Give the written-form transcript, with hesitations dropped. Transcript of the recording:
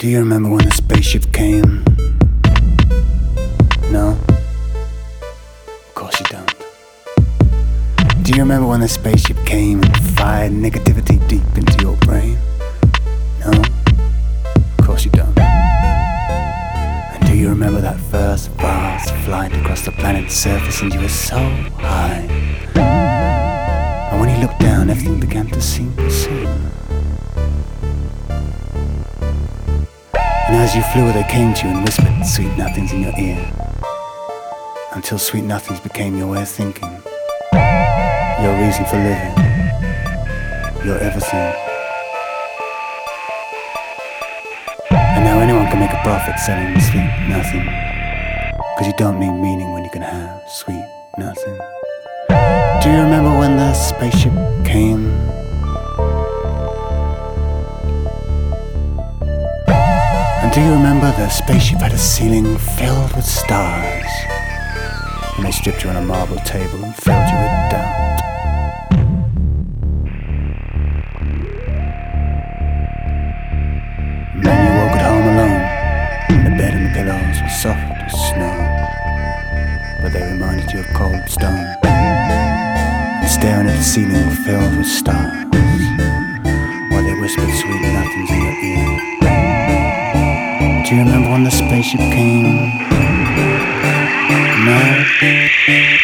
Do you remember when the spaceship came? No? Of course you don't. Do you remember when the spaceship came and fired negativity deep into your brain? No? Of course you don't. And do you remember that first vast flight across the planet's surface and you were so high? And when you looked down, everything began to seem the same. And as you flew, they came to you and whispered sweet nothings in your ear, until sweet nothings became your way of thinking, your reason for living, your everything. And now anyone can make a profit selling sweet nothing, because you don't need meaning when you can have sweet nothing. Do you remember when the spaceship came? And do you remember the spaceship had a ceiling filled with stars, and they stripped you on a marble table and filled you with doubt? And then you woke at home alone, and the bed and the pillows were soft as snow, but they reminded you of cold stone. And staring at the ceiling filled with stars, while they whispered sweet nothings in your ear. Do you remember when the spaceship came? No?